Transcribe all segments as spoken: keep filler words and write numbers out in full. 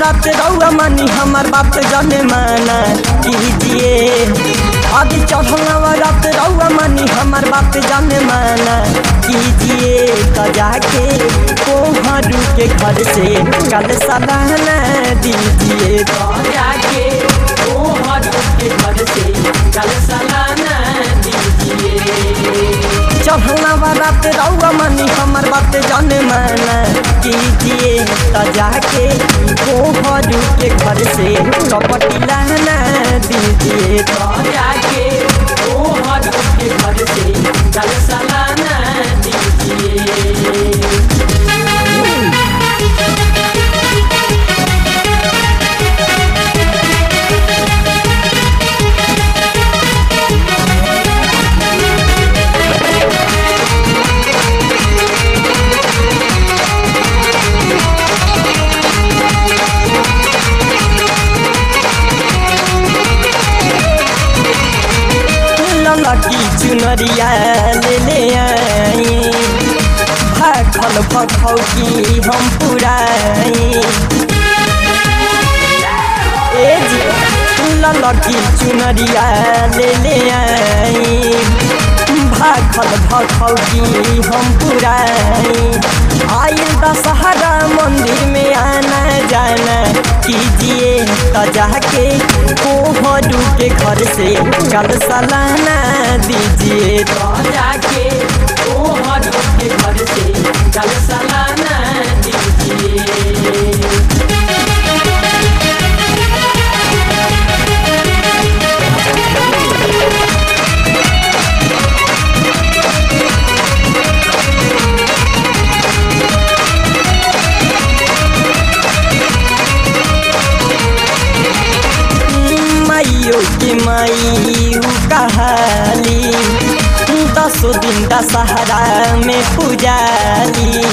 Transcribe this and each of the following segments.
नवरात रउआ मानी हमार बात जाने माना कीजिए। अभी चढ़ल नवरात रउआ मानी हमार बात जाने माना कीजिए। तो जाके कोहरू के घर से कल सलाना दीजिए। तो जाके कोहरू के घर से कल सलाना दीजिए। चढ़ल नवरात रउआ मानी हमार बात जाने माना कीजिए। तो जाके कोहरू के घर से कपटी लाना दीजिए। तो जाके कोहरू के घर से कल सलाना दीजिए। लकी चुनरिया ले ले आई भाखल भखौकी हम पुराई। ए जी लकी चुनरिया ले ले आई भाखल भखौकी हम पुराई। आइल दशहरा मंदिर में आना जाना कीजिए। तो जाके कोहरू के घर से कल सलाना दीजिए। तो जाके कोहरू के घर से कल सलाना दीजिए। माइयो के माई कहाली दसो दिन दशहरा में पूजाली।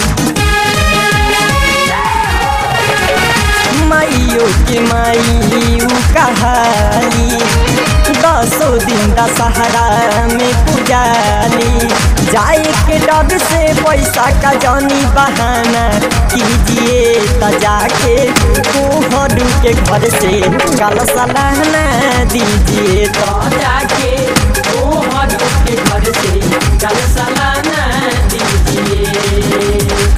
माइयो के माई कहाली दसो दिन दशहरा में पूजाली। जाए के डब से पैसा का जानी बहाना कीजिए। तो जाके कोहरू के घर से कल सलाना दीजिए। तो जाके कोहरू के घर से कल सलाना दीजिए।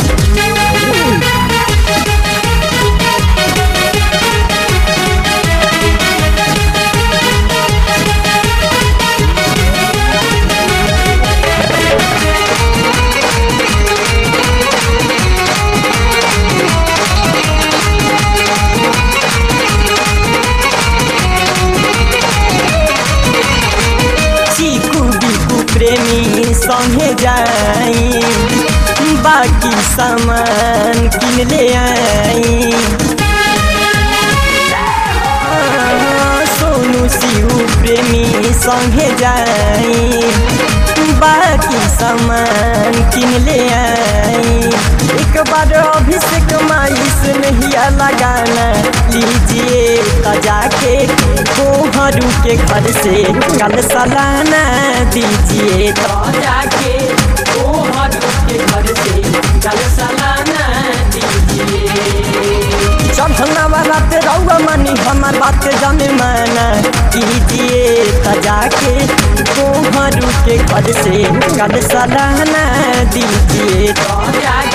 प्रेमी संगे जाई बाकी सामान किन ले आई। सोनू शिव प्रेमी संगे जाई बाकी सामान किन ले आई। एक बार अभिषेक माई से नहीं लगाना लीजिए। तो जाके कोहरू के घर से कल सलाना दीजिए। तो जाके कोहरू के घर से कल सलाना दीजिए। चढ़ल नवरात रउआ मानी हमार बात जाने माना कीजिए। तो जाके कोहरू के घर से कल सलाना दीजिए। तो जाके